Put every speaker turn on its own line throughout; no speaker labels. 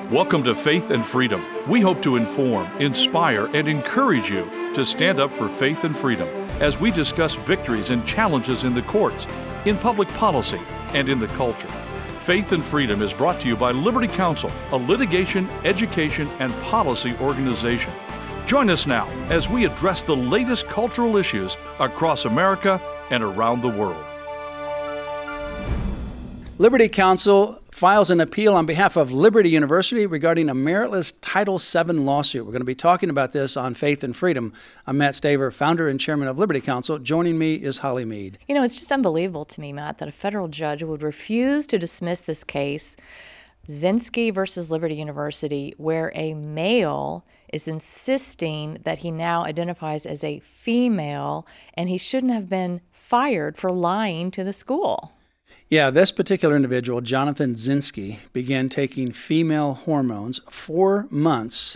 Welcome to Faith and Freedom. We hope to inform, inspire, and encourage you to stand up for faith and freedom as we discuss victories and challenges in the courts, in public policy, and in the culture. Faith and Freedom is brought to you by Liberty Counsel, a litigation, education, and policy organization. Join us now as we address the latest cultural issues across America and around the world.
Liberty Counsel files an appeal on behalf of Liberty University regarding a meritless Title VII lawsuit. We're going to be talking about this on Faith and Freedom. I'm Matt Staver, founder and chairman of Liberty Counsel. Joining me is Holly Mead.
You know, it's just unbelievable to me, Matt, that a federal judge would refuse to dismiss this case, Zinsky versus Liberty University, where a male is insisting that he now identifies as a female, and he shouldn't have been fired for lying to the school.
Yeah, this particular individual, Jonathan Zinsky, began taking female hormones 4 months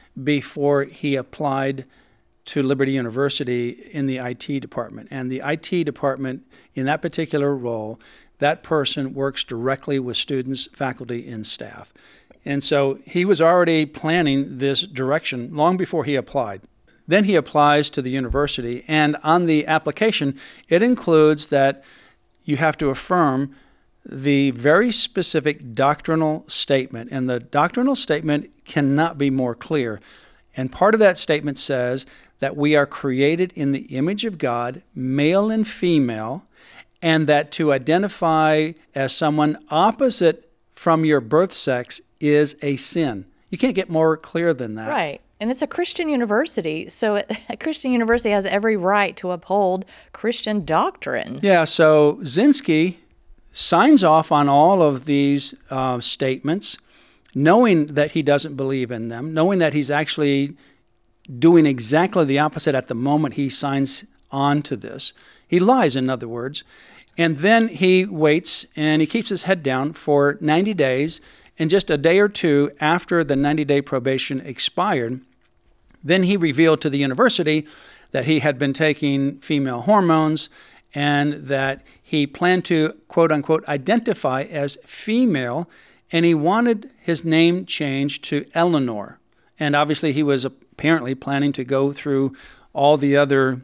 before he applied to Liberty University in the IT department. And the IT department, in that particular role, that person works directly with students, faculty, and staff. And so he was already planning this direction long before he applied. Then he applies to the university, and on the application, it includes that you have to affirm the very specific doctrinal statement, and the doctrinal statement cannot be more clear. And part of that statement says that we are created in the image of God, male and female, and that to identify as someone opposite from your birth sex is a sin. You can't get more clear than that.
Right. And it's a Christian university, so a Christian university has every right to uphold Christian doctrine.
Yeah, so Zinsky signs off on all of these statements, knowing that he doesn't believe in them, knowing that he's actually doing exactly the opposite at the moment he signs on to this. He lies, in other words. And then he waits and he keeps his head down for 90 days. And just a day or two after the 90-day probation expired, then he revealed to the university that he had been taking female hormones and that he planned to, quote-unquote, identify as female, and he wanted his name changed to Eleanor. And obviously he was apparently planning to go through all the other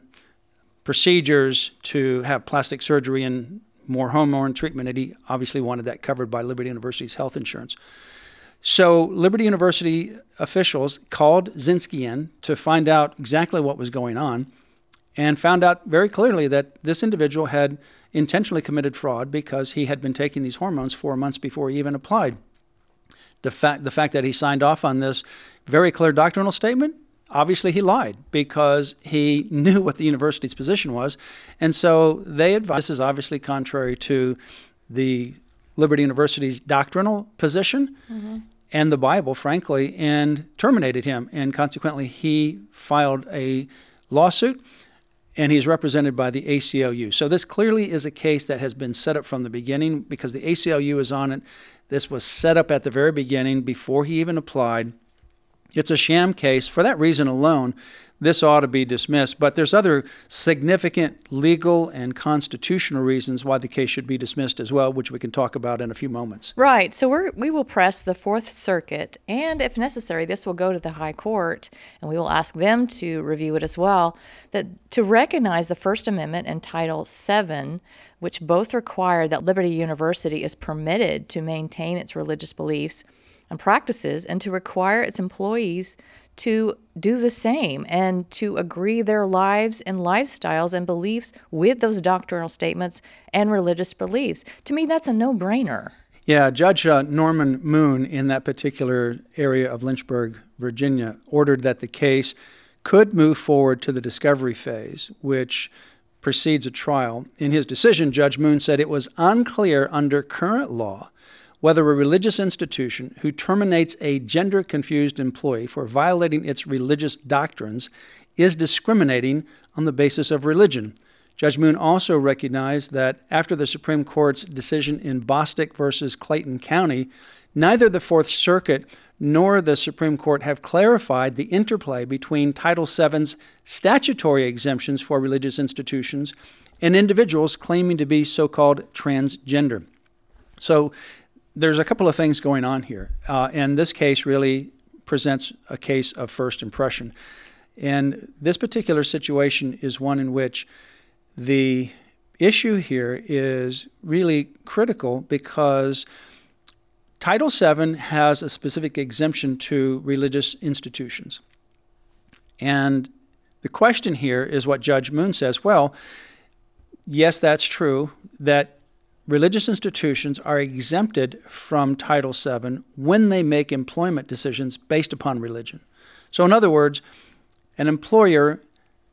procedures to have plastic surgery and more hormone treatment, and he obviously wanted that covered by Liberty University's health insurance. So Liberty University officials called Zinsky in to find out exactly what was going on and found out very clearly that this individual had intentionally committed fraud because he had been taking these hormones 4 months before he even applied. The fact that he signed off on this very clear doctrinal statement, obviously he lied because he knew what the university's position was. And so they advised, this is obviously contrary to the Liberty University's doctrinal position and the Bible, frankly, and terminated him. And consequently, he filed a lawsuit, and he's represented by the ACLU. So this clearly is a case that has been set up from the beginning because the ACLU is on it. This was set up at the very beginning before he even applied. It's a sham case. For that reason alone, this ought to be dismissed. But there's other significant legal and constitutional reasons why the case should be dismissed as well, which we can talk about in a few moments.
Right. So we will press the Fourth Circuit, and if necessary, this will go to the High Court, and we will ask them to review it as well, that to recognize the First Amendment and Title VII, which both require that Liberty University is permitted to maintain its religious beliefs and practices, and to require its employees to do the same and to agree their lives and lifestyles and beliefs with those doctrinal statements and religious beliefs. To me, that's a no-brainer.
Yeah, Judge Norman Moon in that particular area of Lynchburg, Virginia, ordered that the case could move forward to the discovery phase, which precedes a trial. In his decision, Judge Moon said it was unclear under current law whether a religious institution who terminates a gender-confused employee for violating its religious doctrines is discriminating on the basis of religion. Judge Moon also recognized that after the Supreme Court's decision in Bostick versus Clayton County, neither the Fourth Circuit nor the Supreme Court have clarified the interplay between Title VII's statutory exemptions for religious institutions and individuals claiming to be so-called transgender. So there's a couple of things going on here. And this case really presents a case of first impression. And this particular situation is one in which the issue here is really critical because Title VII has a specific exemption to religious institutions. And the question here is what Judge Moon says. Well, yes, that's true, that religious institutions are exempted from Title VII when they make employment decisions based upon religion. So in other words, an employer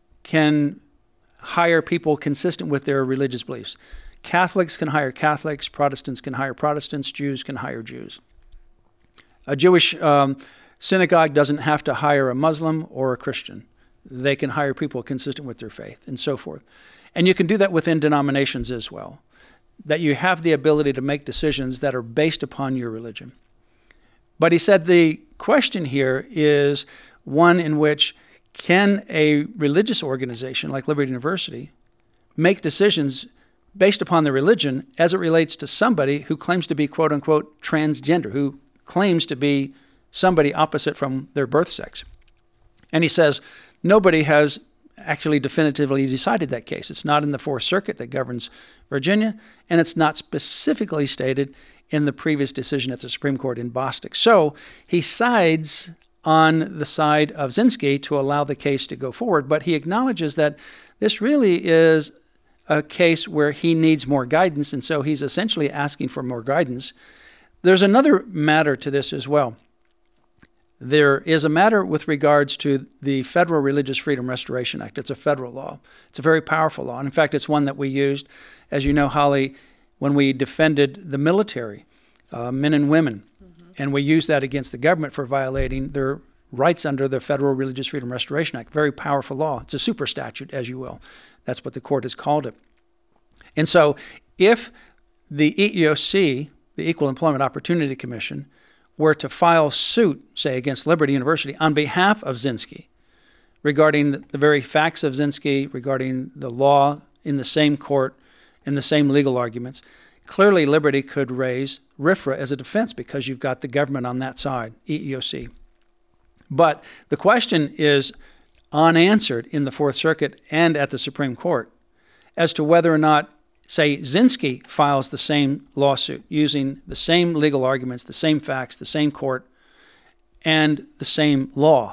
can hire people consistent with their religious beliefs. Catholics can hire Catholics, Protestants can hire Protestants, Jews can hire Jews. A Jewish synagogue doesn't have to hire a Muslim or a Christian. They can hire people consistent with their faith and so forth. And you can do that within denominations as well, that you have the ability to make decisions that are based upon your religion. But he said the question here is one in which can a religious organization like Liberty University make decisions based upon their religion as it relates to somebody who claims to be, quote unquote, transgender, who claims to be somebody opposite from their birth sex? And he says nobody has actually definitively decided that case. It's not in the Fourth Circuit that governs Virginia, and it's not specifically stated in the previous decision at the Supreme Court in Bostick. So he sides on the side of Zinsky to allow the case to go forward, but he acknowledges that this really is a case where he needs more guidance, and so he's essentially asking for more guidance. There's another matter to this as well. There is a matter with regards to the Federal Religious Freedom Restoration Act. It's a federal law. It's a very powerful law. And in fact, it's one that we used, as you know, Holly, when we defended the military, men and women. And we used that against the government for violating their rights under the Federal Religious Freedom Restoration Act. Very powerful law. It's a super statute, as you will. That's what the court has called it. And so if the EEOC, the Equal Employment Opportunity Commission, were to file suit, say, against Liberty University on behalf of Zinsky regarding the very facts of Zinsky, regarding the law in the same court, in the same legal arguments, clearly Liberty could raise RFRA as a defense because you've got the government on that side, EEOC. But the question is unanswered in the Fourth Circuit and at the Supreme Court as to whether or not, say, Zinsky files the same lawsuit using the same legal arguments, the same facts, the same court, and the same law.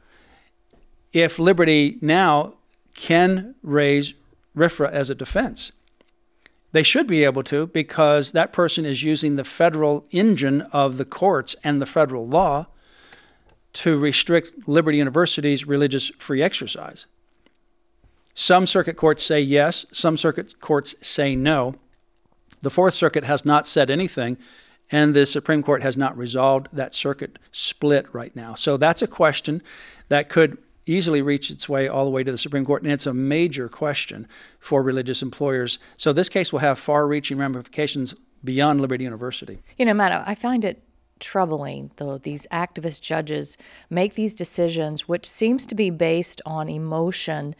If Liberty now can raise RFRA as a defense, they should be able to, because that person is using the federal engine of the courts and the federal law to restrict Liberty University's religious free exercise. Some circuit courts say yes, some circuit courts say no. The Fourth Circuit has not said anything, and the Supreme Court has not resolved that circuit split right now. So that's a question that could easily reach its way all the way to the Supreme Court, and it's a major question for religious employers. So this case will have far-reaching ramifications beyond Liberty University.
You know, Matt, I find it troubling, though, these activist judges make these decisions, which seems to be based on emotion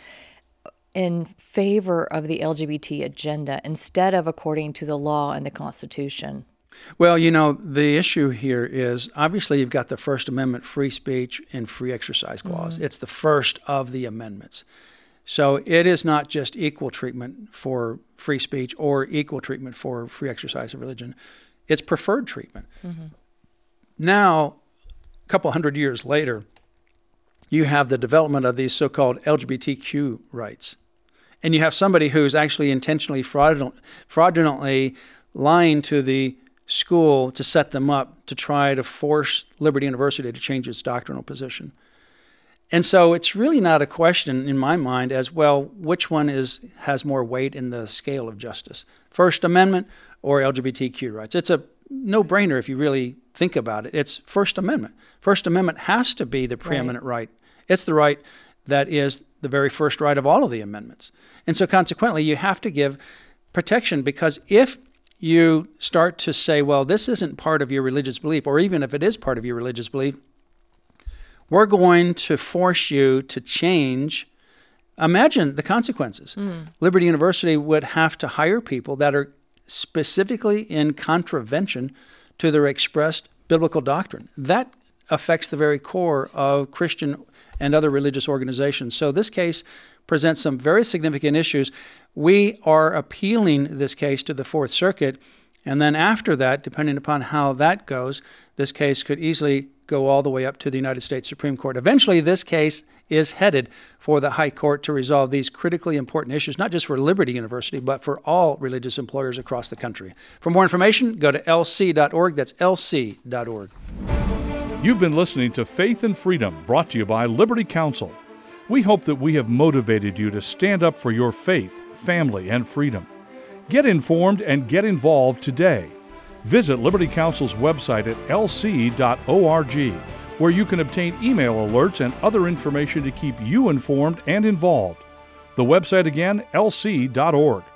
in favor of the LGBT agenda instead of according to the law and the Constitution.
Well, you know, the issue here is, obviously, you've got the First Amendment free speech and free exercise clause. Mm-hmm. It's the first of the amendments. So it is not just equal treatment for free speech or equal treatment for free exercise of religion. It's preferred treatment. Mm-hmm. Now, a couple hundred years later, you have the development of these so-called LGBTQ rights. And you have somebody who's actually intentionally fraudulently lying to the school to set them up to try to force Liberty University to change its doctrinal position. And so it's really not a question in my mind as, well, which one has more weight in the scale of justice, First Amendment or LGBTQ rights? It's a no-brainer if you really think about it. It's First Amendment. First Amendment has to be the preeminent right. It's the right that is the very first right of all of the amendments. And so consequently, you have to give protection, because if you start to say, well, this isn't part of your religious belief, or even if it is part of your religious belief, we're going to force you to change. Imagine the consequences. Liberty University would have to hire people that are specifically in contravention to their expressed biblical doctrine. That affects the very core of Christian and other religious organizations. So this case presents some very significant issues. We are appealing this case to the Fourth Circuit, and then after that, depending upon how that goes, this case could easily go all the way up to the United States Supreme Court. Eventually, this case is headed for the High Court to resolve these critically important issues, not just for Liberty University, but for all religious employers across the country. For more information, go to lc.org. That's lc.org.
You've been listening to Faith and Freedom, brought to you by Liberty Counsel. We hope that we have motivated you to stand up for your faith, family, and freedom. Get informed and get involved today. Visit Liberty Counsel's website at lc.org, where you can obtain email alerts and other information to keep you informed and involved. The website again, lc.org.